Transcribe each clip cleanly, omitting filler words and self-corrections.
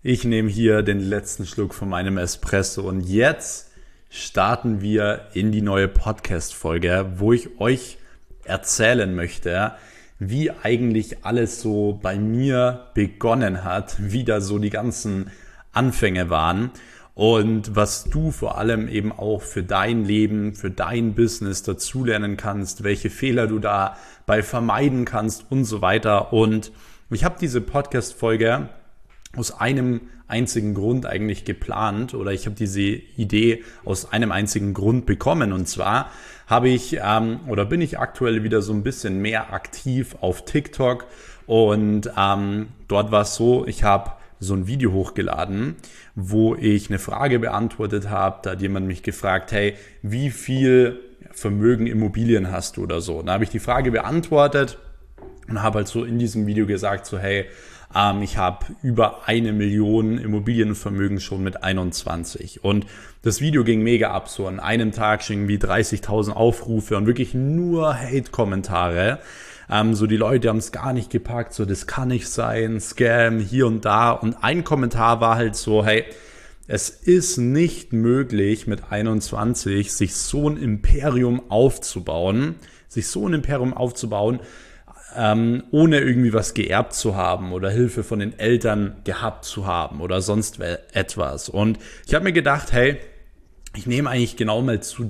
Ich nehme hier den letzten Schluck von meinem Espresso und jetzt starten wir in die neue Podcast-Folge, wo ich euch erzählen möchte, wie eigentlich alles so bei mir begonnen hat, wie da so die ganzen Anfänge waren und was du vor allem eben auch für dein Leben, für dein Business dazulernen kannst, welche Fehler du dabei vermeiden kannst und so weiter. Und ich habe diese Podcast-Folge aus einem einzigen Grund eigentlich geplant oder ich habe diese Idee aus einem einzigen Grund bekommen und zwar bin ich aktuell wieder so ein bisschen mehr aktiv auf TikTok und dort war es so, ich habe so ein Video hochgeladen, wo ich eine Frage beantwortet habe, da hat jemand mich gefragt, hey, wie viel Vermögen Immobilien hast du oder so? Da habe ich die Frage beantwortet und habe halt so in diesem Video gesagt, so hey, ich habe über 1 Million Immobilienvermögen schon mit 21 und das Video ging mega ab, so an einem Tag schon irgendwie 30.000 Aufrufe und wirklich nur Hate-Kommentare. So die Leute haben es gar nicht gepackt, so das kann nicht sein, Scam hier und da und ein Kommentar war halt so, hey, es ist nicht möglich mit 21 sich so ein Imperium aufzubauen, ohne irgendwie was geerbt zu haben oder Hilfe von den Eltern gehabt zu haben oder sonst etwas. Und ich habe mir gedacht, hey, ich nehme eigentlich genau zu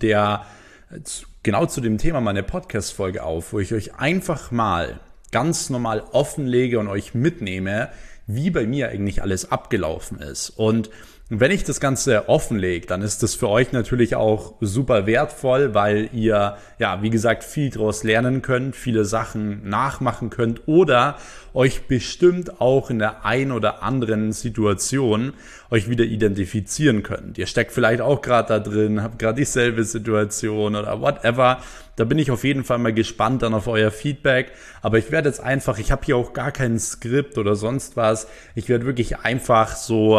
dem Thema meine Podcast-Folge auf, wo ich euch einfach mal ganz normal offenlege und euch mitnehme, wie bei mir eigentlich alles abgelaufen ist. Und wenn ich das Ganze offenlege, dann ist das für euch natürlich auch super wertvoll, weil ihr, wie gesagt, viel daraus lernen könnt, viele Sachen nachmachen könnt oder euch bestimmt auch in der ein oder anderen Situation euch wieder identifizieren könnt. Ihr steckt vielleicht auch gerade da drin, habt gerade dieselbe Situation oder whatever. Da bin ich auf jeden Fall mal gespannt dann auf euer Feedback. Aber ich werde jetzt einfach, ich habe hier auch gar kein Skript oder sonst was. Ich werde wirklich einfach so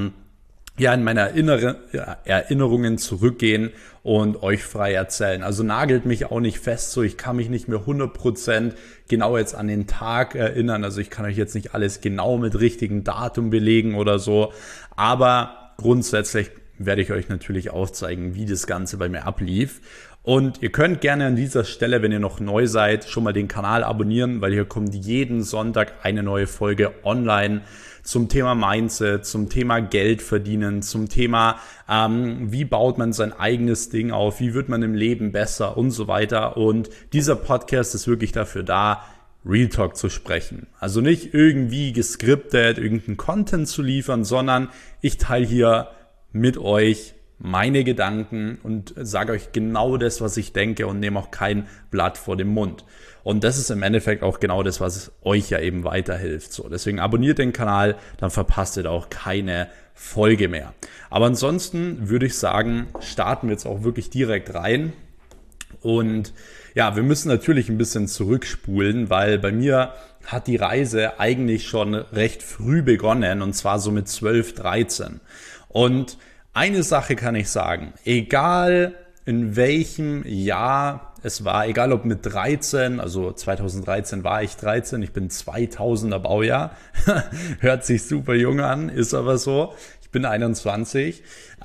in meine Erinnerungen zurückgehen und euch frei erzählen. Also nagelt mich auch nicht fest, so ich kann mich nicht mehr 100% genau jetzt an den Tag erinnern. Also ich kann euch jetzt nicht alles genau mit richtigem Datum belegen oder so. Aber grundsätzlich werde ich euch natürlich aufzeigen, wie das Ganze bei mir ablief. Und ihr könnt gerne an dieser Stelle, wenn ihr noch neu seid, schon mal den Kanal abonnieren, weil hier kommt jeden Sonntag eine neue Folge online zum Thema Mindset, zum Thema Geld verdienen, zum Thema, wie baut man sein eigenes Ding auf, wie wird man im Leben besser und so weiter. Und dieser Podcast ist wirklich dafür da, Real Talk zu sprechen. Also nicht irgendwie geskriptet, irgendeinen Content zu liefern, sondern ich teile hier mit euch meine Gedanken und sage euch genau das, was ich denke und nehme auch kein Blatt vor den Mund. Und das ist im Endeffekt auch genau das, was euch ja eben weiterhilft. So, deswegen abonniert den Kanal, dann verpasst ihr da auch keine Folge mehr. Aber ansonsten würde ich sagen, starten wir jetzt auch wirklich direkt rein. Und ja, wir müssen natürlich ein bisschen zurückspulen, weil bei mir hat die Reise eigentlich schon recht früh begonnen und zwar so mit 12, 13. Und eine Sache kann ich sagen, egal in welchem Jahr es war, egal ob mit 13, also 2013 war ich 13, ich bin 2000er Baujahr, hört sich super jung an, ist aber so, ich bin 21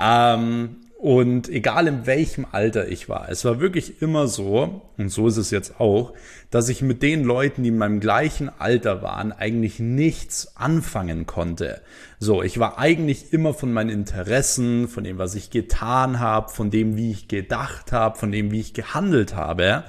und egal in welchem Alter ich war, es war wirklich immer so, und so ist es jetzt auch, dass ich mit den Leuten, die in meinem gleichen Alter waren, eigentlich nichts anfangen konnte. So, ich war eigentlich immer von meinen Interessen, von dem, was ich getan habe, von dem, wie ich gedacht habe, von dem, wie ich gehandelt habe,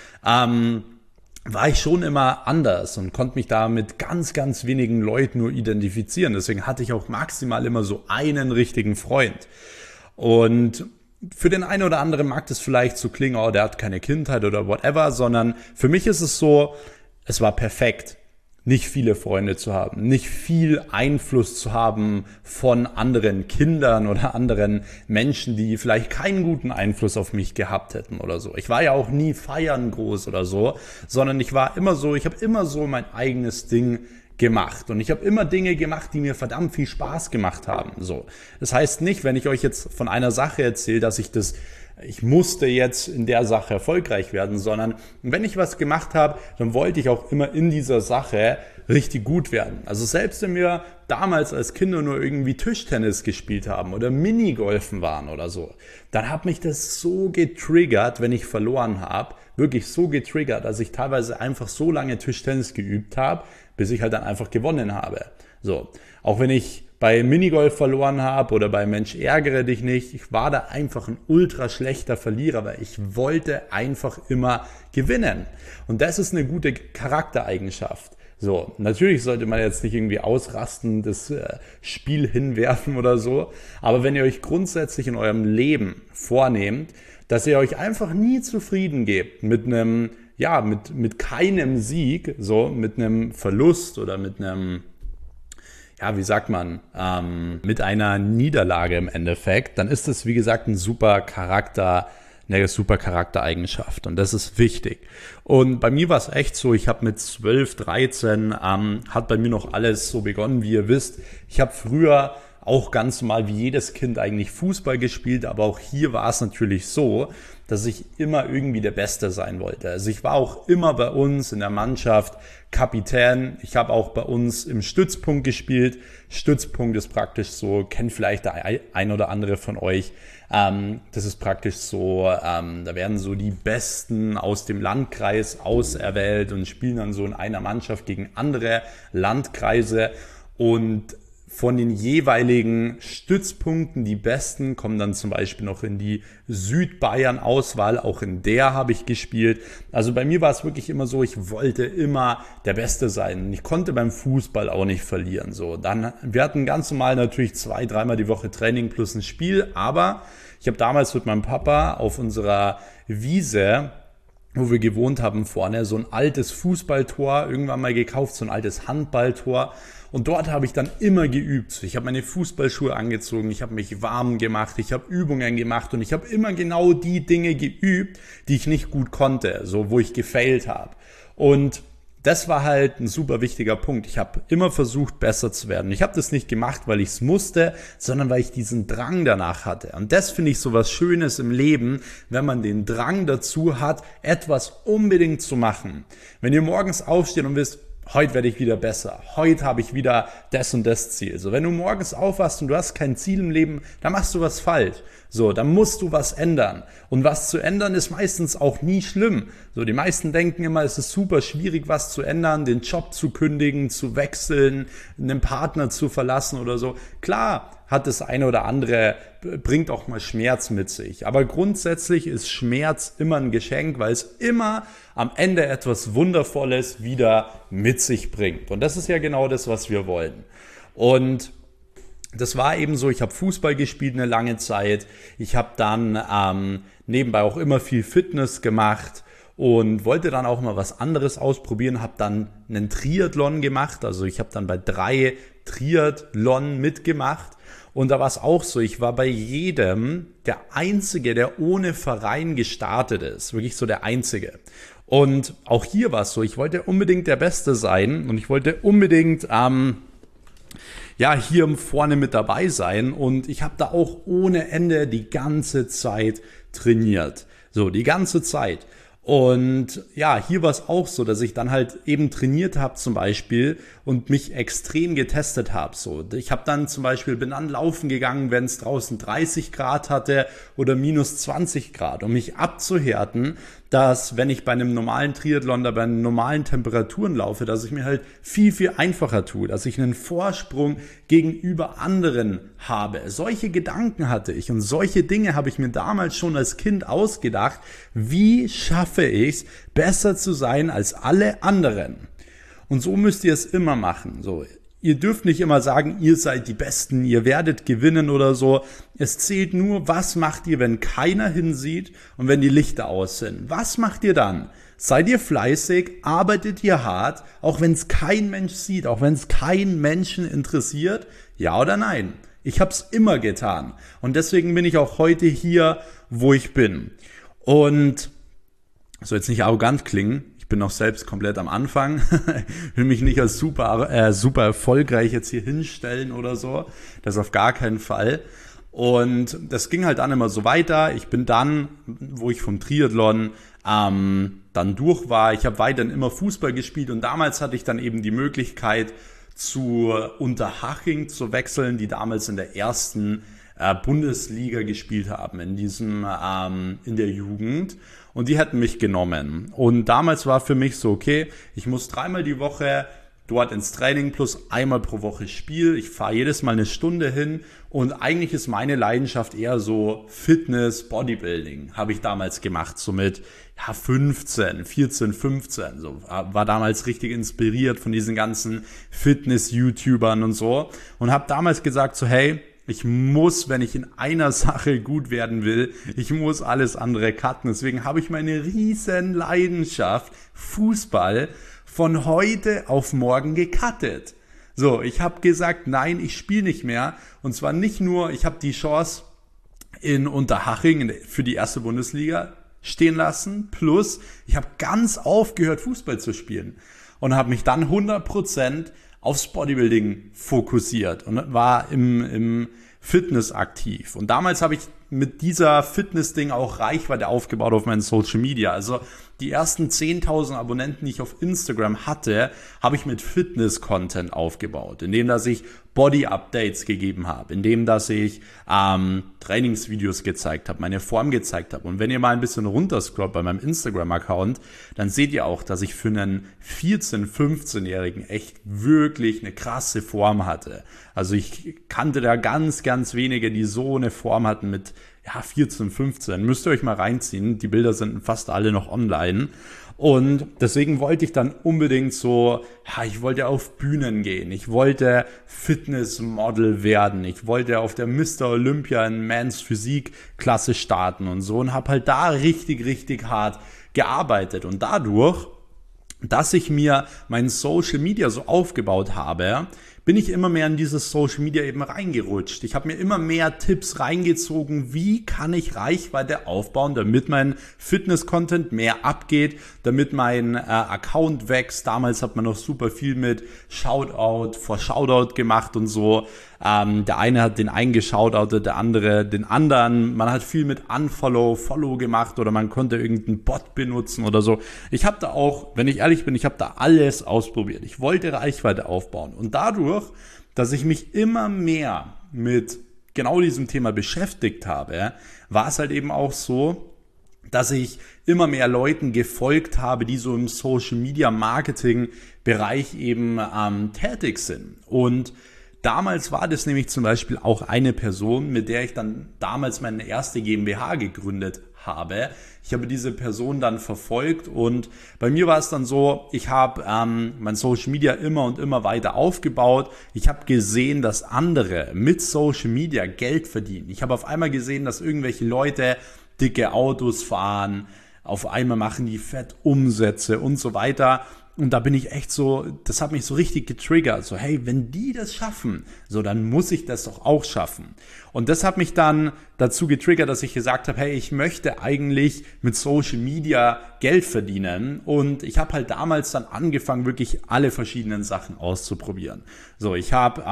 war ich schon immer anders und konnte mich da mit ganz, ganz wenigen Leuten nur identifizieren. Deswegen hatte ich auch maximal immer so einen richtigen Freund. Und für den einen oder anderen mag das vielleicht so klingen, oh, der hat keine Kindheit oder whatever, sondern für mich ist es so, es war perfekt, nicht viele Freunde zu haben, nicht viel Einfluss zu haben von anderen Kindern oder anderen Menschen, die vielleicht keinen guten Einfluss auf mich gehabt hätten oder so. Ich war ja auch nie feiern groß oder so, sondern ich habe immer so mein eigenes Ding gemacht und ich habe immer Dinge gemacht, die mir verdammt viel Spaß gemacht haben. So, das heißt nicht, wenn ich euch jetzt von einer Sache erzähle, dass ich das ich musste jetzt in der Sache erfolgreich werden, sondern wenn ich was gemacht habe, dann wollte ich auch immer in dieser Sache richtig gut werden. Also selbst wenn wir damals als Kinder nur irgendwie Tischtennis gespielt haben oder Minigolfen waren oder so, dann hat mich das so getriggert, wenn ich verloren habe, wirklich so getriggert, dass ich teilweise einfach so lange Tischtennis geübt habe, bis ich halt dann einfach gewonnen habe. So, auch wenn ich bei Minigolf verloren habe oder bei Mensch ärgere dich nicht, ich war da einfach ein ultra schlechter Verlierer, weil ich wollte einfach immer gewinnen. Und das ist eine gute Charaktereigenschaft. So, natürlich sollte man jetzt nicht irgendwie ausrasten, das Spiel hinwerfen oder so, aber wenn ihr euch grundsätzlich in eurem Leben vornehmt, dass ihr euch einfach nie zufrieden gebt mit einem, ja, mit keinem Sieg, so, mit einem Verlust oder mit einem, ja, wie sagt man, mit einer Niederlage im Endeffekt, dann ist das, wie gesagt, eine super Charaktereigenschaft und das ist wichtig. Und bei mir war es echt so, ich habe mit 12, 13, hat bei mir noch alles so begonnen, wie ihr wisst. Ich habe früher auch ganz normal wie jedes Kind eigentlich Fußball gespielt, aber auch hier war es natürlich so, dass ich immer irgendwie der Beste sein wollte. Also ich war auch immer bei uns in der Mannschaft Kapitän. Ich habe auch bei uns im Stützpunkt gespielt. Stützpunkt ist praktisch so, kennt vielleicht der ein oder andere von euch. Das ist praktisch so, da werden so die Besten aus dem Landkreis auserwählt und spielen dann so in einer Mannschaft gegen andere Landkreise. Und von den jeweiligen Stützpunkten, die Besten, kommen dann zum Beispiel noch in die Südbayern-Auswahl. Auch in der habe ich gespielt. Also bei mir war es wirklich immer so, ich wollte immer der Beste sein. Ich konnte beim Fußball auch nicht verlieren. So, dann, wir hatten ganz normal natürlich 2-3 Mal die Woche Training plus ein Spiel. Aber ich habe damals mit meinem Papa auf unserer Wiese, wo wir gewohnt haben vorne, so ein altes Fußballtor irgendwann mal gekauft, so ein altes Handballtor. Und dort habe ich dann immer geübt. Ich habe meine Fußballschuhe angezogen, ich habe mich warm gemacht, ich habe Übungen gemacht und ich habe immer genau die Dinge geübt, die ich nicht gut konnte, so wo ich gefailt habe. Und das war halt ein super wichtiger Punkt. Ich habe immer versucht, besser zu werden. Ich habe das nicht gemacht, weil ich es musste, sondern weil ich diesen Drang danach hatte. Und das finde ich so was Schönes im Leben, wenn man den Drang dazu hat, etwas unbedingt zu machen. Wenn ihr morgens aufsteht und wisst, heute werde ich wieder besser. Heute habe ich wieder das und das Ziel. So, wenn du morgens aufwachst und du hast kein Ziel im Leben, dann machst du was falsch. So, dann musst du was ändern. Und was zu ändern ist meistens auch nie schlimm. So, die meisten denken immer, es ist super schwierig, was zu ändern, den Job zu kündigen, zu wechseln, einen Partner zu verlassen oder so. Klar, hat das eine oder andere, bringt auch mal Schmerz mit sich. Aber grundsätzlich ist Schmerz immer ein Geschenk, weil es immer am Ende etwas Wundervolles wieder mit sich bringt. Und das ist ja genau das, was wir wollen. Und das war eben so, ich habe Fußball gespielt eine lange Zeit. Ich habe dann nebenbei auch immer viel Fitness gemacht und wollte dann auch mal was anderes ausprobieren. Habe dann einen Triathlon gemacht. Also ich habe dann bei 3 Triathlon mitgemacht. Und da war es auch so, ich war bei jedem der Einzige, der ohne Verein gestartet ist. Wirklich so der Einzige. Und auch hier war es so, ich wollte unbedingt der Beste sein und ich wollte unbedingt hier vorne mit dabei sein. Und ich habe da auch ohne Ende die ganze Zeit trainiert. So, die ganze Zeit. Und ja, hier war es auch so, dass ich dann halt eben trainiert habe zum Beispiel und mich extrem getestet habe. So, ich habe dann zum Beispiel, bin dann laufen gegangen, wenn es draußen 30 Grad hatte oder minus 20 Grad, um mich abzuhärten, dass wenn ich bei einem normalen Triathlon, da bei normalen Temperaturen laufe, dass ich mir halt viel, viel einfacher tue, dass ich einen Vorsprung gegenüber anderen habe. Solche Gedanken hatte ich und solche Dinge habe ich mir damals schon als Kind ausgedacht. Wie schaffe ich es, besser zu sein als alle anderen? Und so müsst ihr es immer machen. So, ihr dürft nicht immer sagen, ihr seid die Besten, ihr werdet gewinnen oder so. Es zählt nur, was macht ihr, wenn keiner hinsieht und wenn die Lichter aus sind. Was macht ihr dann? Seid ihr fleißig, arbeitet ihr hart, auch wenn es kein Mensch sieht, auch wenn es keinen Menschen interessiert? Ja oder nein? Ich habe es immer getan. Und deswegen bin ich auch heute hier, wo ich bin. Und soll jetzt nicht arrogant klingen, ich bin noch selbst komplett am Anfang, will mich nicht als super erfolgreich jetzt hier hinstellen oder so, das auf gar keinen Fall. Und das ging halt dann immer so weiter. Ich bin dann, wo ich vom Triathlon dann durch war, ich habe weiterhin immer Fußball gespielt und damals hatte ich dann eben die Möglichkeit, zu Unterhaching zu wechseln, die damals in der ersten Bundesliga gespielt haben, in der Jugend. Und die hätten mich genommen. Und damals war für mich so, okay, ich muss 3-mal die Woche dort ins Training plus 1-mal pro Woche Spiel. Ich fahre jedes Mal 1 Stunde hin und eigentlich ist meine Leidenschaft eher so Fitness, Bodybuilding, habe ich damals gemacht, so mit 14, 15, so war damals richtig inspiriert von diesen ganzen Fitness-YouTubern und so und habe damals gesagt so, hey, ich muss, wenn ich in einer Sache gut werden will, ich muss alles andere cutten. Deswegen habe ich meine riesen Leidenschaft Fußball von heute auf morgen gecuttet. So, ich habe gesagt, nein, ich spiele nicht mehr. Und zwar nicht nur, ich habe die Chance in Unterhaching für die erste Bundesliga stehen lassen, plus ich habe ganz aufgehört, Fußball zu spielen und habe mich dann 100% aufs Bodybuilding fokussiert und war im Fitness aktiv. Und damals habe ich mit dieser Fitness-Ding auch Reichweite aufgebaut auf meinen Social Media. Also die ersten 10.000 Abonnenten, die ich auf Instagram hatte, habe ich mit Fitness-Content aufgebaut, indem dass ich Body-Updates gegeben habe, indem dass ich Trainingsvideos gezeigt habe, meine Form gezeigt habe. Und wenn ihr mal ein bisschen runterscrollt bei meinem Instagram-Account, dann seht ihr auch, dass ich für einen 14-, 15-Jährigen echt wirklich eine krasse Form hatte. Also ich kannte da ganz, ganz wenige, die so eine Form hatten mit 14, 15. Müsst ihr euch mal reinziehen. Die Bilder sind fast alle noch online. Und deswegen wollte ich dann unbedingt ich wollte auf Bühnen gehen. Ich wollte Fitnessmodel werden. Ich wollte auf der Mr. Olympia in Mans Physik-Klasse starten und so. Und habe halt da richtig, richtig hart gearbeitet. Und dadurch, dass ich mir mein Social Media so aufgebaut habe, bin ich immer mehr in dieses Social Media eben reingerutscht. Ich habe mir immer mehr Tipps reingezogen, wie kann ich Reichweite aufbauen, damit mein Fitness-Content mehr abgeht, damit mein Account wächst. Damals hat man noch super viel mit Shoutout vor Shoutout gemacht und so. Der eine hat den einen geshoutoutet, der andere den anderen. Man hat viel mit Unfollow, Follow gemacht oder man konnte irgendeinen Bot benutzen oder so. Ich habe da auch, wenn ich ehrlich bin, ich habe da alles ausprobiert. Ich wollte Reichweite aufbauen und dadurch, dass ich mich immer mehr mit genau diesem Thema beschäftigt habe, war es halt eben auch so, dass ich immer mehr Leuten gefolgt habe, die so im Social Media Marketing Bereich eben tätig sind. Und damals war das nämlich zum Beispiel auch eine Person, mit der ich dann damals meine erste GmbH gegründet habe. Ich habe diese Person dann verfolgt und bei mir war es dann so, ich habe mein Social Media immer und immer weiter aufgebaut. Ich habe gesehen, dass andere mit Social Media Geld verdienen. Ich habe auf einmal gesehen, dass irgendwelche Leute dicke Autos fahren, auf einmal machen die fett Umsätze und so weiter. Und da bin ich echt so, das hat mich so richtig getriggert. So, hey, wenn die das schaffen, so, dann muss ich das doch auch schaffen. Und das hat mich dann dazu getriggert, dass ich gesagt habe, hey, ich möchte eigentlich mit Social Media Geld verdienen. Und ich habe halt damals dann angefangen, wirklich alle verschiedenen Sachen auszuprobieren. So, ich habe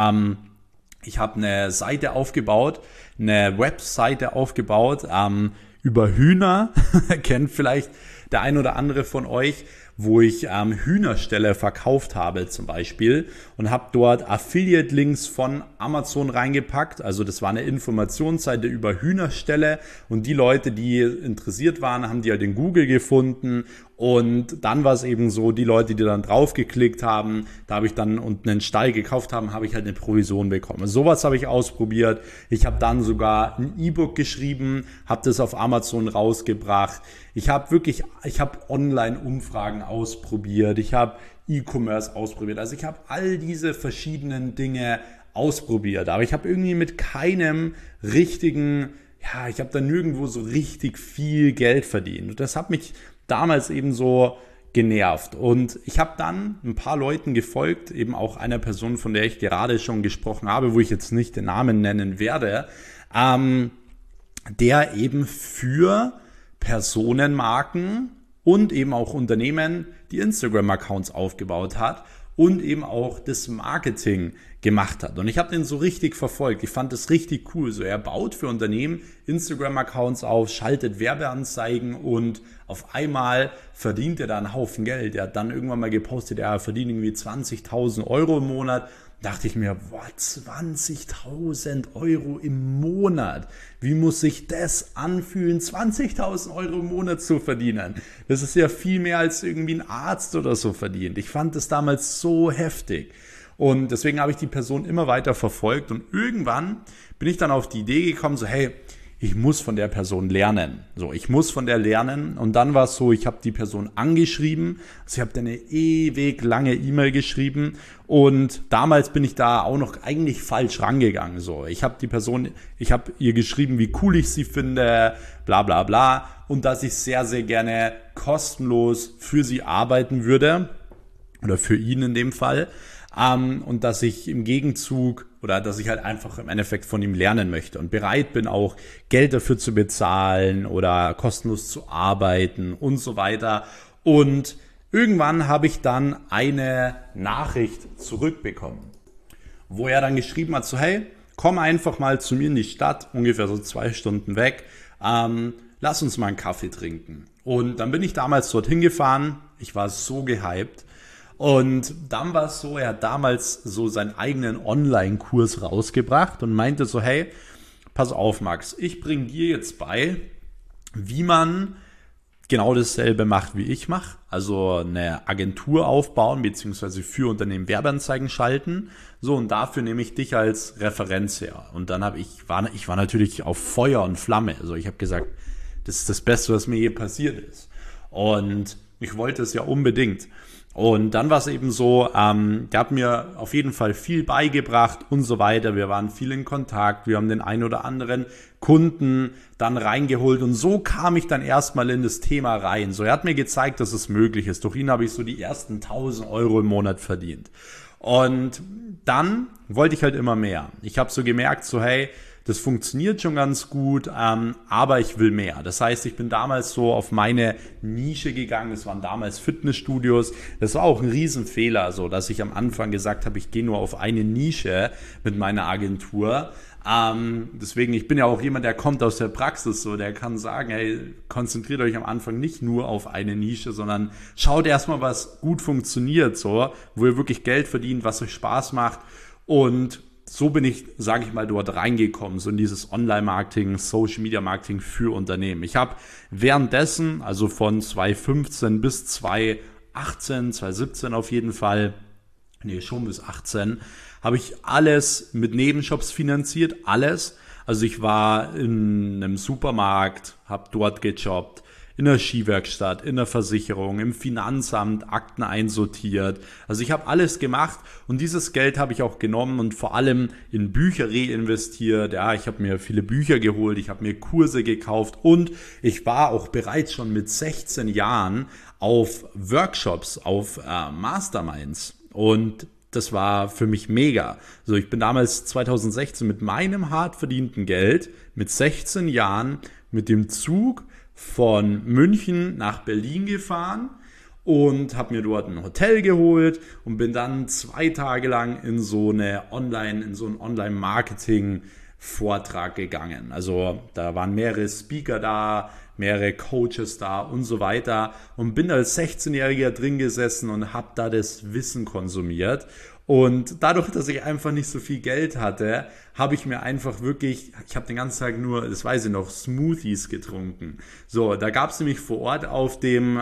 eine Seite aufgebaut, eine Webseite aufgebaut, über Hühner, kennt vielleicht der ein oder andere von euch, wo ich Hühnerställe verkauft habe zum Beispiel und habe dort Affiliate-Links von Amazon reingepackt. Also das war eine Informationsseite über Hühnerställe und die Leute, die interessiert waren, haben die halt in Google gefunden und dann war es eben so, die Leute, die dann draufgeklickt haben, da habe ich dann und einen Stall gekauft haben, habe ich halt eine Provision bekommen. Also sowas habe ich ausprobiert. Ich habe dann sogar ein E-Book geschrieben, habe das auf Amazon rausgebracht. Ich habe Online-Umfragen ausprobiert. Ich habe E-Commerce ausprobiert. Also ich habe all diese verschiedenen Dinge ausprobiert. Aber ich habe irgendwie mit keinem richtigen, ich habe da nirgendwo so richtig viel Geld verdient. Und das hat mich damals eben so genervt. Und ich habe dann ein paar Leuten gefolgt, eben auch einer Person, von der ich gerade schon gesprochen habe, wo ich jetzt nicht den Namen nennen werde, der eben für Personenmarken und eben auch Unternehmen die Instagram-Accounts aufgebaut hat und eben auch das Marketing gemacht hat. Und ich habe den so richtig verfolgt. Ich fand das richtig cool. So, er baut für Unternehmen Instagram-Accounts auf, schaltet Werbeanzeigen und auf einmal verdient er da einen Haufen Geld. Er hat dann irgendwann mal gepostet, er verdient irgendwie 20.000 Euro im Monat. Dachte ich mir, boah, 20.000 Euro im Monat. Wie muss sich das anfühlen, 20.000 Euro im Monat zu verdienen? Das ist ja viel mehr als irgendwie ein Arzt oder so verdient. Ich fand das damals so heftig. Und deswegen habe ich die Person immer weiter verfolgt. Und irgendwann bin ich dann auf die Idee gekommen, so hey, ich muss von der Person lernen. So, ich muss von der lernen. Und dann war es so, ich habe die Person angeschrieben. Also ich habe eine ewig lange E-Mail geschrieben. Und damals bin ich da auch noch eigentlich falsch rangegangen. So, ich habe ihr geschrieben, wie cool ich sie finde, bla bla bla. Und dass ich sehr, sehr gerne kostenlos für sie arbeiten würde. Oder für ihn in dem Fall. Und dass ich im Gegenzug oder dass ich halt einfach im Endeffekt von ihm lernen möchte und bereit bin, auch Geld dafür zu bezahlen oder kostenlos zu arbeiten und so weiter. Und irgendwann habe ich dann eine Nachricht zurückbekommen, wo er dann geschrieben hat, so hey, komm einfach mal zu mir in die Stadt, ungefähr so 2 Stunden weg, lass uns mal einen Kaffee trinken. Und dann bin ich damals dorthin gefahren, ich war so gehypt. Und dann war es so, er hat damals so seinen eigenen Online-Kurs rausgebracht und meinte so, hey, pass auf Max, ich bringe dir jetzt bei, wie man genau dasselbe macht, wie ich mache. Also eine Agentur aufbauen, beziehungsweise für Unternehmen Werbeanzeigen schalten. So, und dafür nehme ich dich als Referenz her. Und dann ich war natürlich auf Feuer und Flamme. Also ich habe gesagt, das ist das Beste, was mir je passiert ist. Und ich wollte es ja unbedingt. Und dann war es eben so, der hat mir auf jeden Fall viel beigebracht und so weiter. Wir waren viel in Kontakt, wir haben den einen oder anderen Kunden dann reingeholt und so kam ich dann erstmal in das Thema rein. So, er hat mir gezeigt, dass es möglich ist. Durch ihn habe ich so die ersten 1.000 Euro im Monat verdient. Und dann wollte ich halt immer mehr. Ich habe so gemerkt, so hey, das funktioniert schon ganz gut, aber ich will mehr. Das heißt, ich bin damals so auf meine Nische gegangen. Das waren damals Fitnessstudios. Das war auch ein Riesenfehler, so dass ich am Anfang gesagt habe, ich gehe nur auf eine Nische mit meiner Agentur. Deswegen, ich bin ja auch jemand, der kommt aus der Praxis, so der kann sagen, hey, konzentriert euch am Anfang nicht nur auf eine Nische, sondern schaut erstmal, was gut funktioniert, so, wo ihr wirklich Geld verdient, was euch Spaß macht. Und so bin ich, sage ich mal, dort reingekommen, so in dieses Online-Marketing, Social-Media-Marketing für Unternehmen. Ich habe währenddessen, also von 2015 bis 2018, 2017 auf jeden Fall, schon bis 18, habe ich alles mit Nebenjobs finanziert, alles. Also ich war in einem Supermarkt, habe dort gejobbt, in der Skiwerkstatt, in der Versicherung, im Finanzamt, Akten einsortiert. Also ich habe alles gemacht und dieses Geld habe ich auch genommen und vor allem in Bücher reinvestiert. Ja, ich habe mir viele Bücher geholt, ich habe mir Kurse gekauft und ich war auch bereits schon mit 16 Jahren auf Workshops, auf Masterminds und das war für mich mega. Also ich bin damals 2016 mit meinem hart verdienten Geld mit 16 Jahren mit dem Zug von München nach Berlin gefahren und habe mir dort ein Hotel geholt und bin dann 2 Tage lang in so einen Online-Marketing-Vortrag gegangen. Also da waren mehrere Speaker da, mehrere Coaches da und so weiter und bin als 16-Jähriger drin gesessen und habe da das Wissen konsumiert. Und dadurch, dass ich einfach nicht so viel Geld hatte, habe ich mir einfach wirklich, ich habe den ganzen Tag nur, das weiß ich noch, Smoothies getrunken. So, da gab es nämlich vor Ort auf dem,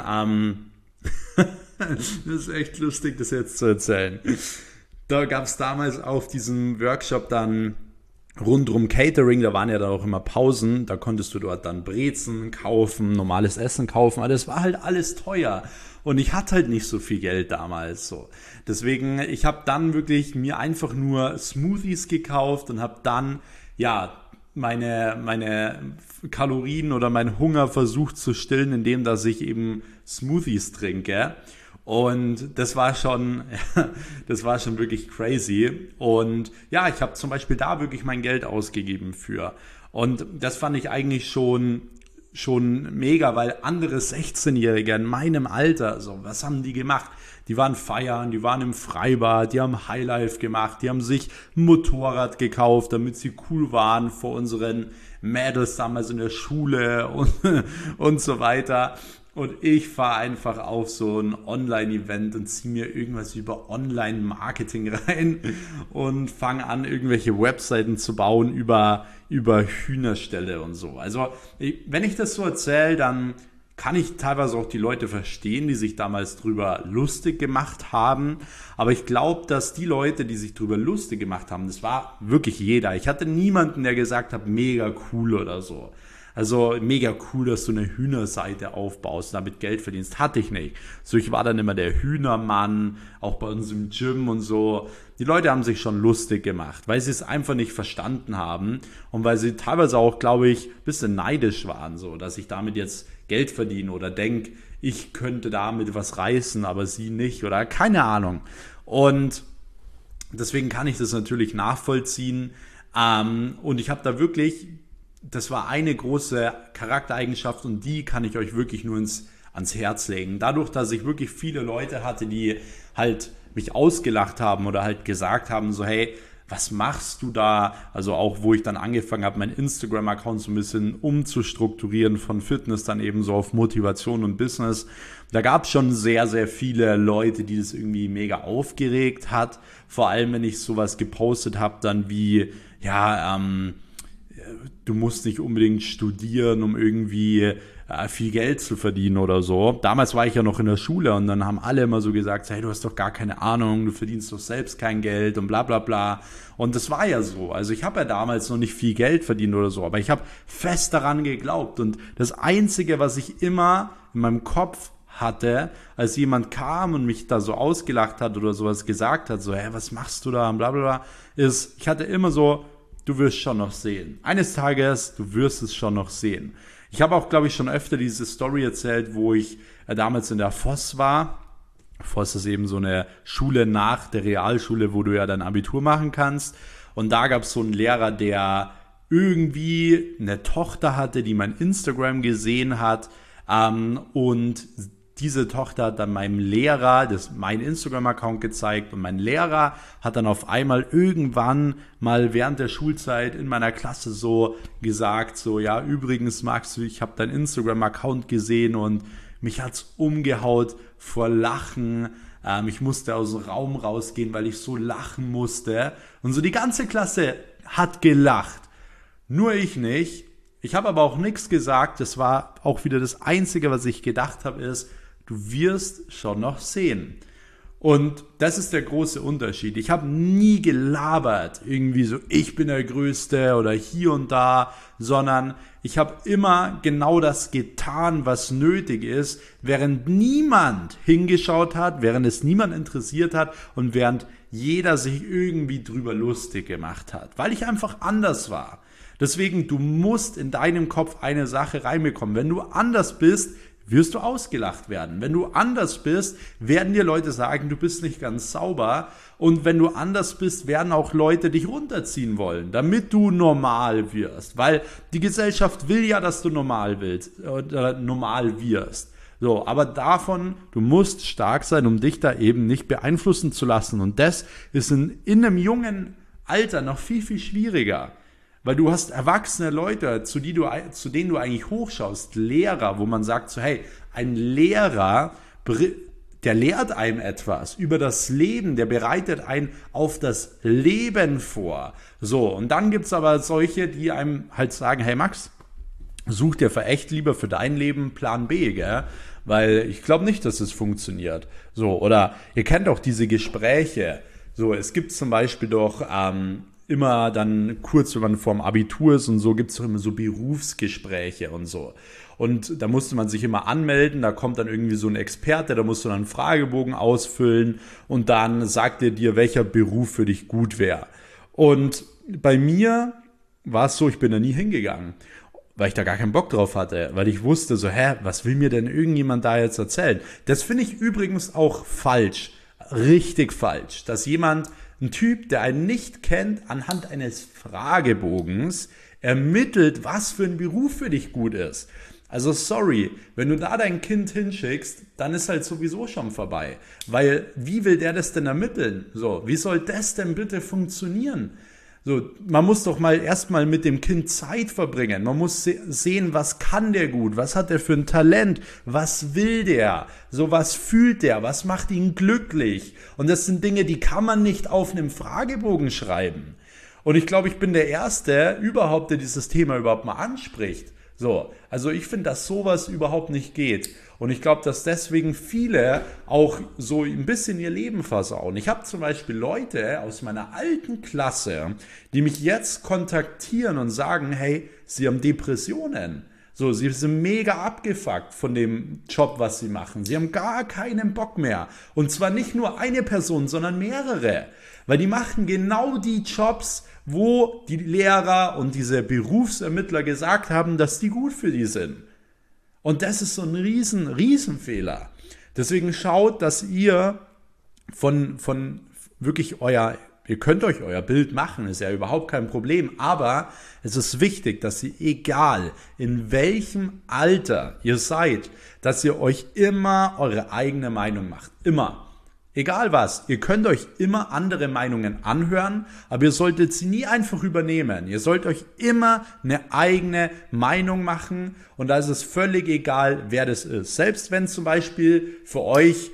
das ist echt lustig, das jetzt zu erzählen. Da gab es damals auf diesem Workshop dann rundrum Catering, da waren ja dann auch immer Pausen, da konntest du dort dann Brezen kaufen, normales Essen kaufen, aber das war halt alles teuer. Und ich hatte halt nicht so viel Geld damals so. Deswegen, ich habe dann wirklich mir einfach nur Smoothies gekauft und habe dann, ja, meine Kalorien oder meinen Hunger versucht zu stillen, indem dass ich eben Smoothies trinke. Und das war schon wirklich crazy. Und ja, ich habe zum Beispiel da wirklich mein Geld ausgegeben für. Und das fand ich eigentlich schon schon mega, weil andere 16-Jährige in meinem Alter, so, was haben die gemacht? Die waren feiern, die waren im Freibad, die haben Highlife gemacht, die haben sich ein Motorrad gekauft, damit sie cool waren vor unseren Mädels damals in der Schule und so weiter. Und ich fahre einfach auf so ein Online-Event und ziehe mir irgendwas über Online-Marketing rein und fange an, irgendwelche Webseiten zu bauen über Hühnerställe und so. Also, wenn ich das so erzähle, dann kann ich teilweise auch die Leute verstehen, die sich damals drüber lustig gemacht haben. Aber ich glaube, dass die Leute, die sich drüber lustig gemacht haben, das war wirklich jeder. Ich hatte niemanden, der gesagt hat, mega cool oder so. Also mega cool, dass du eine Hühnerseite aufbaust und damit Geld verdienst. Hatte ich nicht. So, ich war dann immer der Hühnermann, auch bei uns im Gym und so. Die Leute haben sich schon lustig gemacht, weil sie es einfach nicht verstanden haben und weil sie teilweise auch, glaube ich, ein bisschen neidisch waren, so, dass ich damit jetzt Geld verdiene oder denke, ich könnte damit was reißen, aber sie nicht oder keine Ahnung. Und deswegen kann ich das natürlich nachvollziehen. Und ich habe da wirklich, das war eine große Charaktereigenschaft und die kann ich euch wirklich nur ans Herz legen. Dadurch, dass ich wirklich viele Leute hatte, die halt mich ausgelacht haben oder halt gesagt haben, so hey, was machst du da? Also auch, wo ich dann angefangen habe, meinen Instagram-Account so ein bisschen umzustrukturieren von Fitness dann eben so auf Motivation und Business. Da gab es schon sehr, sehr viele Leute, die das irgendwie mega aufgeregt hat. Vor allem, wenn ich sowas gepostet habe, dann wie, ja, du musst nicht unbedingt studieren, um irgendwie viel Geld zu verdienen oder so. Damals war ich ja noch in der Schule und dann haben alle immer so gesagt, hey, du hast doch gar keine Ahnung, du verdienst doch selbst kein Geld und bla bla bla. Und das war ja so. Also ich habe ja damals noch nicht viel Geld verdient oder so, aber ich habe fest daran geglaubt. Und das Einzige, was ich immer in meinem Kopf hatte, als jemand kam und mich da so ausgelacht hat oder sowas gesagt hat, so, hey, was machst du da und bla bla bla, ist, ich hatte immer so, du wirst schon noch sehen. Eines Tages, du wirst es schon noch sehen. Ich habe auch, glaube ich, schon öfter diese Story erzählt, wo ich damals in der Voss war. Voss ist eben so eine Schule nach der Realschule, wo du ja dein Abitur machen kannst. Und da gab es so einen Lehrer, der irgendwie eine Tochter hatte, die mein Instagram gesehen hat. Und diese Tochter hat dann meinem Lehrer mein Instagram-Account gezeigt und mein Lehrer hat dann auf einmal irgendwann mal während der Schulzeit in meiner Klasse so gesagt, so, ja, übrigens Max, ich habe deinen Instagram-Account gesehen und mich hat's umgehaut vor Lachen. Ich musste aus dem Raum rausgehen, weil ich so lachen musste. Und so die ganze Klasse hat gelacht. Nur ich nicht. Ich habe aber auch nichts gesagt. Das war auch wieder das Einzige, was ich gedacht habe, ist, du wirst schon noch sehen. Und das ist der große Unterschied. Ich habe nie gelabert, irgendwie so, ich bin der Größte oder hier und da, sondern ich habe immer genau das getan, was nötig ist, während niemand hingeschaut hat, während es niemand interessiert hat und während jeder sich irgendwie drüber lustig gemacht hat, weil ich einfach anders war. Deswegen, du musst in deinem Kopf eine Sache reinbekommen. Wenn du anders bist, wirst du ausgelacht werden. Wenn du anders bist, werden dir Leute sagen, du bist nicht ganz sauber. Und wenn du anders bist, werden auch Leute dich runterziehen wollen, damit du normal wirst. Weil die Gesellschaft will ja, dass du normal willst oder normal wirst. So, aber davon, du musst stark sein, um dich da eben nicht beeinflussen zu lassen. Und das ist in einem jungen Alter noch viel, viel schwieriger. Weil du hast erwachsene Leute, zu denen du eigentlich hochschaust, Lehrer, wo man sagt so, hey, ein Lehrer, der lehrt einem etwas über das Leben, der bereitet einen auf das Leben vor. So, und dann gibt's aber solche, die einem halt sagen, hey Max, such dir echt lieber für dein Leben Plan B, gell? Weil ich glaube nicht, dass es funktioniert. So, oder ihr kennt auch diese Gespräche. So, es gibt zum Beispiel doch immer dann kurz, wenn man vorm Abitur ist und so, gibt es doch immer so Berufsgespräche und so. Und da musste man sich immer anmelden, da kommt dann irgendwie so ein Experte, da musst du dann einen Fragebogen ausfüllen und dann sagt er dir, welcher Beruf für dich gut wäre. Und bei mir war es so, ich bin da nie hingegangen, weil ich da gar keinen Bock drauf hatte, weil ich wusste so, was will mir denn irgendjemand da jetzt erzählen? Das finde ich übrigens auch falsch, richtig falsch, dass ein Typ, der einen nicht kennt, anhand eines Fragebogens ermittelt, was für ein Beruf für dich gut ist. Also sorry, wenn du da dein Kind hinschickst, dann ist halt sowieso schon vorbei. Weil wie will der das denn ermitteln? So, wie soll das denn bitte funktionieren? So, man muss doch mal erstmal mit dem Kind Zeit verbringen. Man muss sehen, was kann der gut, was hat der für ein Talent, was will der, so was fühlt der, was macht ihn glücklich. Und das sind Dinge, die kann man nicht auf einem Fragebogen schreiben. Und ich glaube, ich bin der Erste überhaupt, der dieses Thema überhaupt mal anspricht. So, also ich finde, dass sowas überhaupt nicht geht. Und ich glaube, dass deswegen viele auch so ein bisschen ihr Leben versauen. Ich habe zum Beispiel Leute aus meiner alten Klasse, die mich jetzt kontaktieren und sagen, hey, sie haben Depressionen. So, sie sind mega abgefuckt von dem Job, was sie machen. Sie haben gar keinen Bock mehr. Und zwar nicht nur eine Person, sondern mehrere. Weil die machen genau die Jobs, wo die Lehrer und diese Berufsermittler gesagt haben, dass die gut für die sind. Und das ist so ein Riesenfehler. Deswegen schaut, dass ihr von wirklich ihr könnt euch euer Bild machen, ist ja überhaupt kein Problem, aber es ist wichtig, dass ihr, egal in welchem Alter ihr seid, dass ihr euch immer eure eigene Meinung macht. Immer. Egal was, ihr könnt euch immer andere Meinungen anhören, aber ihr solltet sie nie einfach übernehmen. Ihr sollt euch immer eine eigene Meinung machen und da ist es völlig egal, wer das ist. Selbst wenn zum Beispiel für euch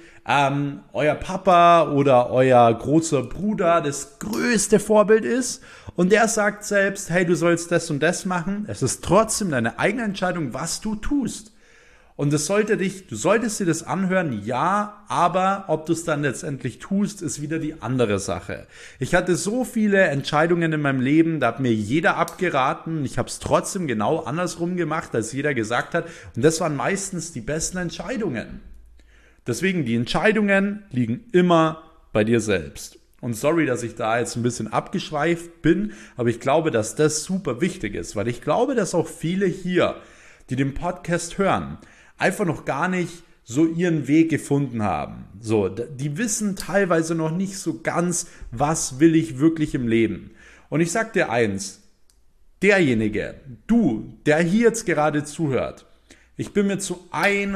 euer Papa oder euer großer Bruder das größte Vorbild ist und der sagt selbst, hey, du sollst das und das machen, es ist trotzdem deine eigene Entscheidung, was du tust. Und du solltest dir das anhören, ja, aber ob du es dann letztendlich tust, ist wieder die andere Sache. Ich hatte so viele Entscheidungen in meinem Leben, da hat mir jeder abgeraten, ich habe es trotzdem genau andersrum gemacht, als jeder gesagt hat. Und das waren meistens die besten Entscheidungen. Deswegen, die Entscheidungen liegen immer bei dir selbst. Und sorry, dass ich da jetzt ein bisschen abgeschweift bin, aber ich glaube, dass das super wichtig ist, weil ich glaube, dass auch viele hier, die den Podcast hören, einfach noch gar nicht so ihren Weg gefunden haben. So, die wissen teilweise noch nicht so ganz, was will ich wirklich im Leben. Und ich sag dir eins, derjenige, du, der hier jetzt gerade zuhört, ich bin mir zu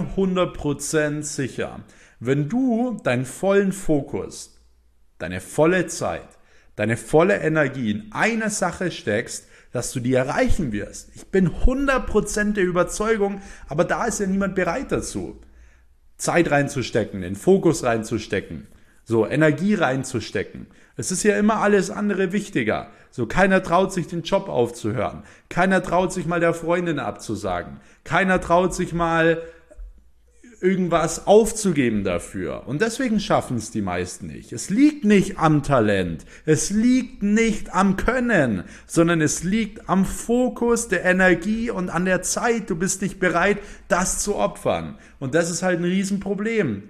100% sicher, wenn du deinen vollen Fokus, deine volle Zeit, deine volle Energie in eine Sache steckst, dass du die erreichen wirst. Ich bin 100% der Überzeugung, aber da ist ja niemand bereit dazu. Zeit reinzustecken, den Fokus reinzustecken, so Energie reinzustecken. Es ist ja immer alles andere wichtiger. So, keiner traut sich, den Job aufzuhören. Keiner traut sich mal der Freundin abzusagen. Keiner traut sich mal irgendwas aufzugeben dafür. Und deswegen schaffen es die meisten nicht. Es liegt nicht am Talent, es liegt nicht am Können, sondern es liegt am Fokus, der Energie und an der Zeit. Du bist nicht bereit, das zu opfern. Und das ist halt ein Riesenproblem.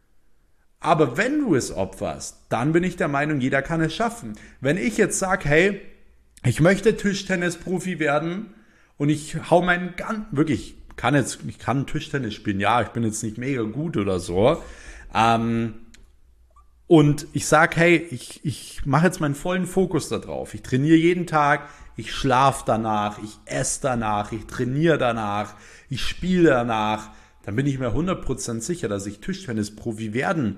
Aber wenn du es opferst, dann bin ich der Meinung, jeder kann es schaffen. Wenn ich jetzt sage, hey, ich möchte Tischtennisprofi werden und ich hau meinen wirklich, ich kann Tischtennis spielen, ja, ich bin jetzt nicht mega gut oder so. Und ich sage, hey, ich mache jetzt meinen vollen Fokus da drauf. Ich trainiere jeden Tag, ich schlafe danach, ich esse danach, ich trainiere danach, ich spiele danach. Dann bin ich mir 100% sicher, dass ich Tischtennisprofi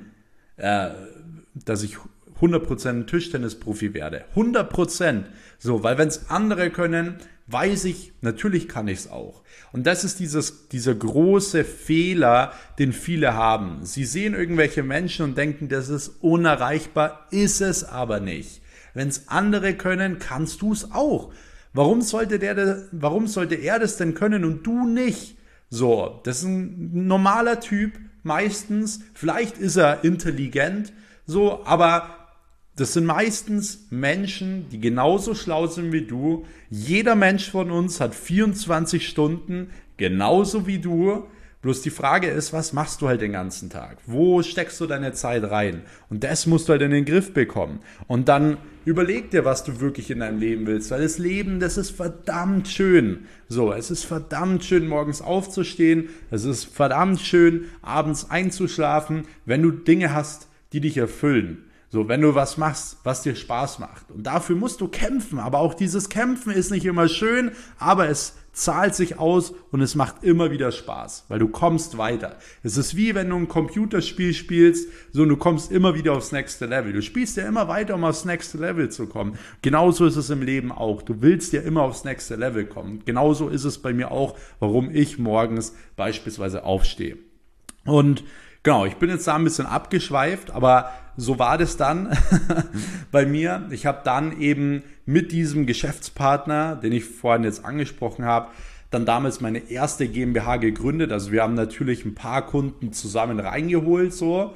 dass ich 100% Tischtennisprofi werde. 100%. So, weil wenn es andere können, weiß ich, natürlich kann ich es auch. Und das ist dieser große Fehler, den viele haben. Sie sehen irgendwelche Menschen und denken, das ist unerreichbar, ist es aber nicht. Wenn es andere können, kannst du es auch. Warum sollte er das denn können und du nicht? So, das ist ein normaler Typ, meistens. Vielleicht ist er intelligent, so, aber das sind meistens Menschen, die genauso schlau sind wie du. Jeder Mensch von uns hat 24 Stunden, genauso wie du. Bloß die Frage ist, was machst du halt den ganzen Tag? Wo steckst du deine Zeit rein? Und das musst du halt in den Griff bekommen. Und dann überleg dir, was du wirklich in deinem Leben willst. Weil das Leben, das ist verdammt schön. So, es ist verdammt schön, morgens aufzustehen. Es ist verdammt schön, abends einzuschlafen, wenn du Dinge hast, die dich erfüllen. So, wenn du was machst, was dir Spaß macht. Und dafür musst du kämpfen. Aber auch dieses Kämpfen ist nicht immer schön, aber es zahlt sich aus und es macht immer wieder Spaß, weil du kommst weiter. Es ist wie wenn du ein Computerspiel spielst, so, und du kommst immer wieder aufs nächste Level. Du spielst ja immer weiter, um aufs nächste Level zu kommen. Genauso ist es im Leben auch. Du willst ja immer aufs nächste Level kommen. Genauso ist es bei mir auch, warum ich morgens beispielsweise aufstehe. Und genau, ich bin jetzt da ein bisschen abgeschweift, aber so war das dann bei mir. Ich habe dann eben mit diesem Geschäftspartner, den ich vorhin jetzt angesprochen habe, dann damals meine erste GmbH gegründet. Also wir haben natürlich ein paar Kunden zusammen reingeholt, so,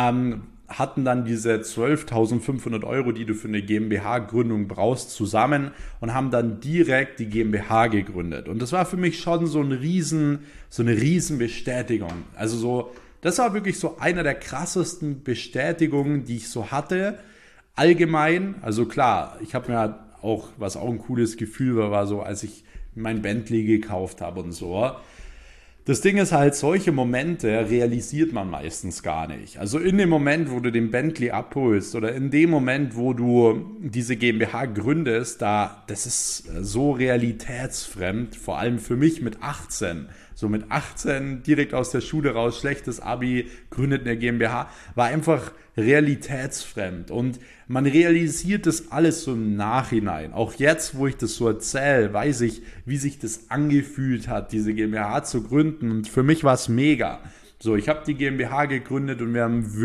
hatten dann diese 12.500 Euro, die du für eine GmbH-Gründung brauchst, zusammen und haben dann direkt die GmbH gegründet. Und das war für mich schon so eine riesen Bestätigung. Also so, das war wirklich so einer der krassesten Bestätigungen, die ich so hatte. Allgemein, also klar, ich habe mir auch, was auch ein cooles Gefühl war so, als ich mein Bentley gekauft habe und so. Das Ding ist halt, solche Momente realisiert man meistens gar nicht. Also in dem Moment, wo du den Bentley abholst oder in dem Moment, wo du diese GmbH gründest, das ist so realitätsfremd, vor allem für mich mit 18. So mit 18 direkt aus der Schule raus, schlechtes Abi, gründet eine GmbH, war einfach realitätsfremd. Und man realisiert das alles so im Nachhinein. Auch jetzt, wo ich das so erzähle, weiß ich, wie sich das angefühlt hat, diese GmbH zu gründen. Und für mich war es mega. So, ich habe die GmbH gegründet und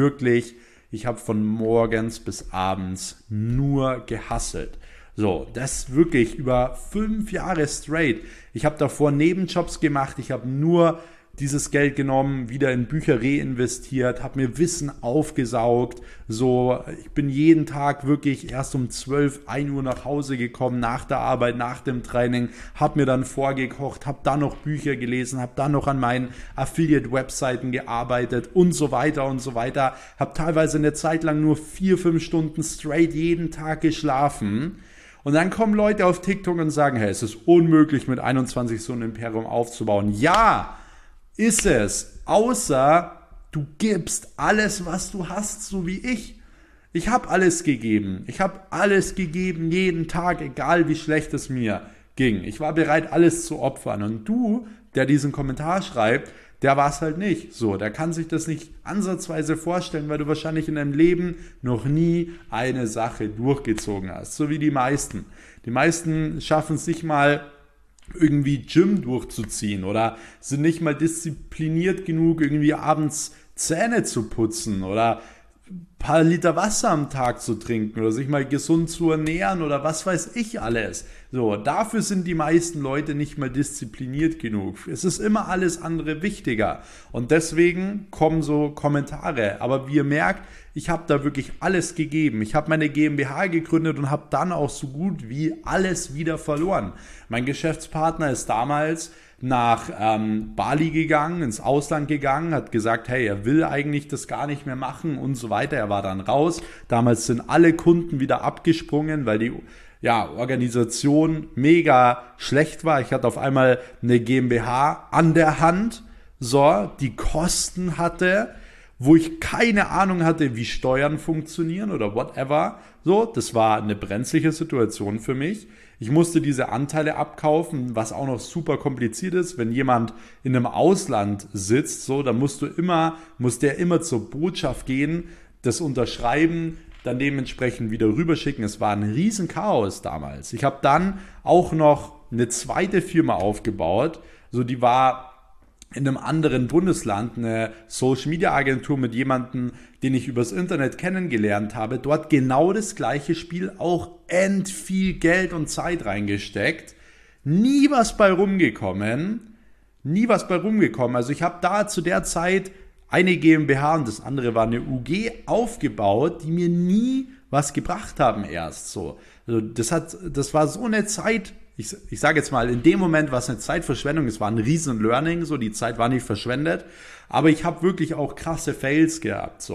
ich habe von morgens bis abends nur gehustelt. So, das wirklich über 5 Jahre straight. Ich habe davor Nebenjobs gemacht, ich habe nur dieses Geld genommen, wieder in Bücher reinvestiert, habe mir Wissen aufgesaugt. So, ich bin jeden Tag wirklich erst um 12, 1 Uhr nach Hause gekommen, nach der Arbeit, nach dem Training, habe mir dann vorgekocht, habe dann noch Bücher gelesen, habe dann noch an meinen Affiliate-Webseiten gearbeitet und so weiter und so weiter. Habe teilweise eine Zeit lang nur 4, 5 Stunden straight jeden Tag geschlafen. Und dann kommen Leute auf TikTok und sagen, hey, es ist unmöglich, mit 21 so ein Imperium aufzubauen. Ja, ist es. Außer du gibst alles, was du hast, so wie ich. Ich habe alles gegeben. Ich habe alles gegeben, jeden Tag, egal wie schlecht es mir ging. Ich war bereit, alles zu opfern. Und du, der diesen Kommentar schreibt, der war es halt nicht. So, der kann sich das nicht ansatzweise vorstellen, weil du wahrscheinlich in deinem Leben noch nie eine Sache durchgezogen hast. So wie die meisten. Die meisten schaffen es nicht mal, irgendwie Gym durchzuziehen oder sind nicht mal diszipliniert genug, irgendwie abends Zähne zu putzen oder ein paar Liter Wasser am Tag zu trinken oder sich mal gesund zu ernähren oder was weiß ich alles. So, dafür sind die meisten Leute nicht mal diszipliniert genug. Es ist immer alles andere wichtiger und deswegen kommen so Kommentare. Aber wie ihr merkt, ich habe da wirklich alles gegeben. Ich habe meine GmbH gegründet und habe dann auch so gut wie alles wieder verloren. Mein Geschäftspartner ist damals nach Bali gegangen, ins Ausland gegangen, hat gesagt, hey, er will eigentlich das gar nicht mehr machen und so weiter. Er war dann raus. Damals sind alle Kunden wieder abgesprungen, weil die Organisation mega schlecht war. Ich hatte auf einmal eine GmbH an der Hand, so, die Kosten hatte, wo ich keine Ahnung hatte, wie Steuern funktionieren oder whatever. So, das war eine brenzliche Situation für mich. Ich musste diese Anteile abkaufen, was auch noch super kompliziert ist. Wenn jemand in einem Ausland sitzt, so, dann muss der immer zur Botschaft gehen, das unterschreiben, dann dementsprechend wieder rüberschicken. Es war ein riesen Chaos damals. Ich habe dann auch noch eine zweite Firma aufgebaut. So, die war in einem anderen Bundesland, eine Social-Media-Agentur mit jemandem, den ich übers Internet kennengelernt habe. Dort genau das gleiche Spiel, auch viel Geld und Zeit reingesteckt. Nie was bei rumgekommen. Also ich habe da zu der Zeit eine GmbH und das andere war eine UG aufgebaut, die mir nie was gebracht haben erst so. Also das war so eine Zeit, ich sage jetzt mal, in dem Moment war es eine Zeitverschwendung, es war ein riesen Learning, so, die Zeit war nicht verschwendet, aber ich habe wirklich auch krasse Fails gehabt, so.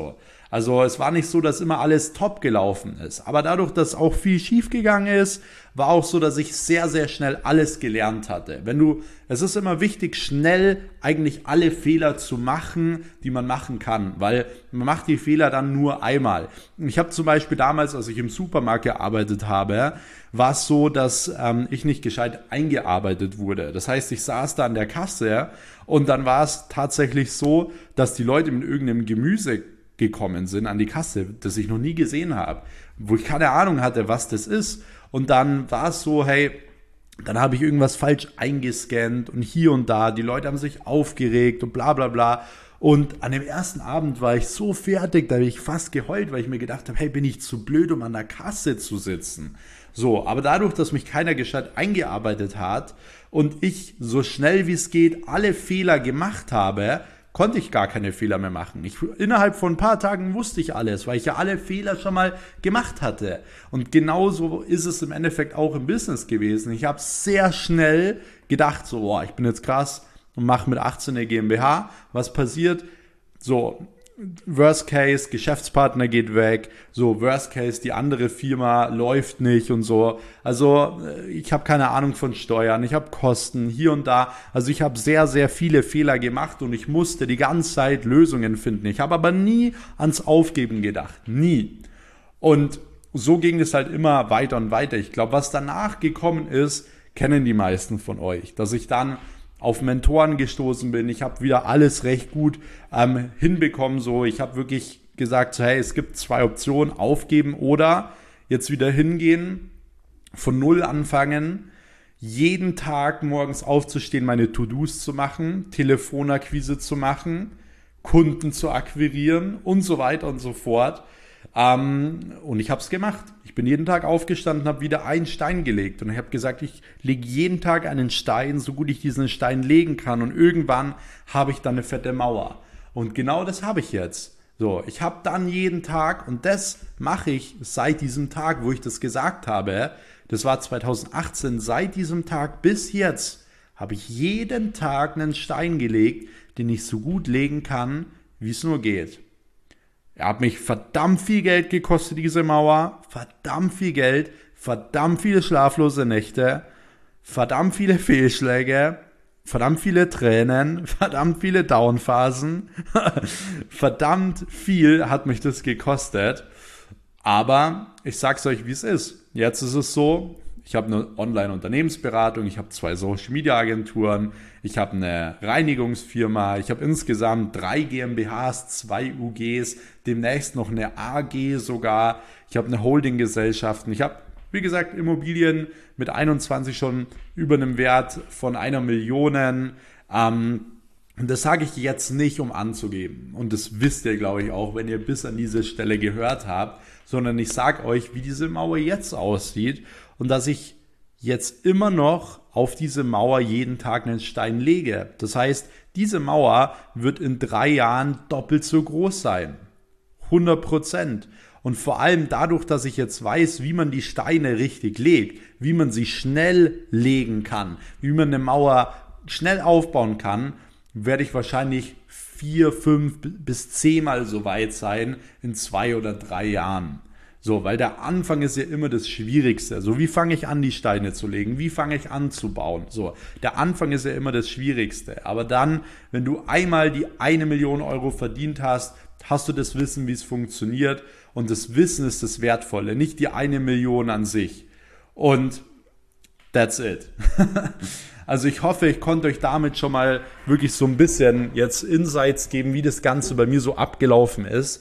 Also es war nicht so, dass immer alles top gelaufen ist. Aber dadurch, dass auch viel schief gegangen ist, war auch so, dass ich sehr, sehr schnell alles gelernt hatte. Es ist immer wichtig, schnell eigentlich alle Fehler zu machen, die man machen kann, weil man macht die Fehler dann nur einmal. Ich habe zum Beispiel damals, als ich im Supermarkt gearbeitet habe, war es so, dass ich nicht gescheit eingearbeitet wurde. Das heißt, ich saß da an der Kasse und dann war es tatsächlich so, dass die Leute mit irgendeinem Gemüse gekommen sind an die Kasse, das ich noch nie gesehen habe, wo ich keine Ahnung hatte, was das ist. Und dann war es so, hey, dann habe ich irgendwas falsch eingescannt und hier und da, die Leute haben sich aufgeregt und bla bla bla. Und an dem ersten Abend war ich so fertig, da habe ich fast geheult, weil ich mir gedacht habe, hey, bin ich zu blöd, um an der Kasse zu sitzen. So, aber dadurch, dass mich keiner gescheit eingearbeitet hat und ich so schnell wie es geht alle Fehler gemacht habe, konnte ich gar keine Fehler mehr machen. Innerhalb von ein paar Tagen wusste ich alles, weil ich ja alle Fehler schon mal gemacht hatte. Und genauso ist es im Endeffekt auch im Business gewesen. Ich habe sehr schnell gedacht, so, boah, ich bin jetzt krass und mache mit 18 eine GmbH. Was passiert? So, Worst Case, Geschäftspartner geht weg, so Worst Case, die andere Firma läuft nicht und so. Also ich habe keine Ahnung von Steuern, ich habe Kosten hier und da. Also ich habe sehr, sehr viele Fehler gemacht und ich musste die ganze Zeit Lösungen finden. Ich habe aber nie ans Aufgeben gedacht, nie. Und so ging es halt immer weiter und weiter. Ich glaube, was danach gekommen ist, kennen die meisten von euch, dass ich dann auf Mentoren gestoßen bin. Ich habe wieder alles recht gut hinbekommen. So, ich habe wirklich gesagt, so, hey, es gibt 2 Optionen, aufgeben oder jetzt wieder hingehen, von null anfangen, jeden Tag morgens aufzustehen, meine To-Dos zu machen, Telefonakquise zu machen, Kunden zu akquirieren und so weiter und so fort. Und ich habe es gemacht. Ich bin jeden Tag aufgestanden, habe wieder einen Stein gelegt und ich habe gesagt, ich lege jeden Tag einen Stein, so gut ich diesen Stein legen kann und irgendwann habe ich dann eine fette Mauer. Und genau das habe ich jetzt. So, ich habe dann jeden Tag und das mache ich seit diesem Tag, wo ich das gesagt habe. Das war 2018. Seit diesem Tag bis jetzt habe ich jeden Tag einen Stein gelegt, den ich so gut legen kann, wie es nur geht. Er hat mich verdammt viel Geld gekostet, diese Mauer. Verdammt viel Geld, verdammt viele schlaflose Nächte, verdammt viele Fehlschläge, verdammt viele Tränen, verdammt viele Downphasen. Verdammt viel hat mich das gekostet. Aber ich sag's euch, wie es ist. Jetzt ist es so, ich habe eine Online-Unternehmensberatung, ich habe 2 Social-Media-Agenturen, ich habe eine Reinigungsfirma, ich habe insgesamt 3 GmbHs, 2 UGs, demnächst noch eine AG sogar. Ich habe eine Holdinggesellschaft. Ich habe, wie gesagt, Immobilien mit 21 schon über einem Wert von 1 Million. Und das sage ich jetzt nicht, um anzugeben. Und das wisst ihr, glaube ich, auch, wenn ihr bis an diese Stelle gehört habt, sondern ich sage euch, wie diese Mauer jetzt aussieht und dass ich jetzt immer noch auf diese Mauer jeden Tag einen Stein lege. Das heißt, diese Mauer wird in 3 Jahren doppelt so groß sein. 100%. Und vor allem dadurch, dass ich jetzt weiß, wie man die Steine richtig legt, wie man sie schnell legen kann, wie man eine Mauer schnell aufbauen kann, werde ich wahrscheinlich 4, 5 bis 10 Mal so weit sein in 2 oder 3 Jahren. So, weil der Anfang ist ja immer das Schwierigste. So, wie fange ich an, die Steine zu legen? Wie fange ich an zu bauen? So, der Anfang ist ja immer das Schwierigste. Aber dann, wenn du einmal die 1 Million Euro verdient hast, hast du das Wissen, wie es funktioniert. Und das Wissen ist das Wertvolle, nicht die 1 Million an sich. Und that's it. Also ich hoffe, ich konnte euch damit schon mal wirklich so ein bisschen jetzt Insights geben, wie das Ganze bei mir so abgelaufen ist.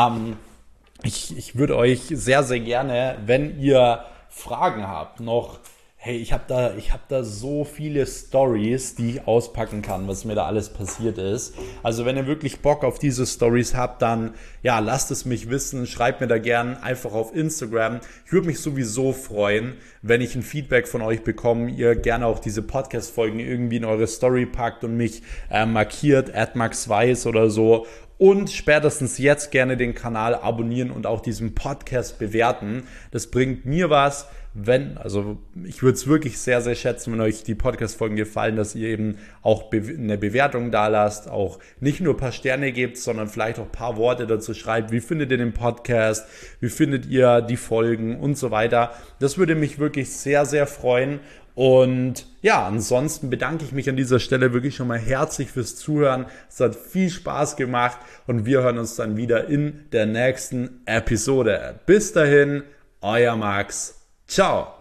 Ich würde euch sehr, sehr gerne, wenn ihr Fragen habt, noch, hey, ich hab da so viele Stories, die ich auspacken kann, was mir da alles passiert ist. Also wenn ihr wirklich Bock auf diese Stories habt, dann ja, lasst es mich wissen, schreibt mir da gern einfach auf Instagram. Ich würde mich sowieso freuen, wenn ich ein Feedback von euch bekomme, ihr gerne auch diese Podcast-Folgen irgendwie in eure Story packt und mich markiert, @maxweiss oder so. und spätestens jetzt gerne den Kanal abonnieren und auch diesen Podcast bewerten. Das bringt mir was. Ich würde es wirklich sehr, sehr schätzen, wenn euch die Podcast-Folgen gefallen, dass ihr eben auch eine Bewertung da lasst, auch nicht nur ein paar Sterne gebt, sondern vielleicht auch ein paar Worte dazu schreibt. Wie findet ihr den Podcast? Wie findet ihr die Folgen und so weiter? Das würde mich wirklich sehr, sehr freuen. Und ja, ansonsten bedanke ich mich an dieser Stelle wirklich schon mal herzlich fürs Zuhören. Es hat viel Spaß gemacht und wir hören uns dann wieder in der nächsten Episode. Bis dahin, euer Max. Ciao!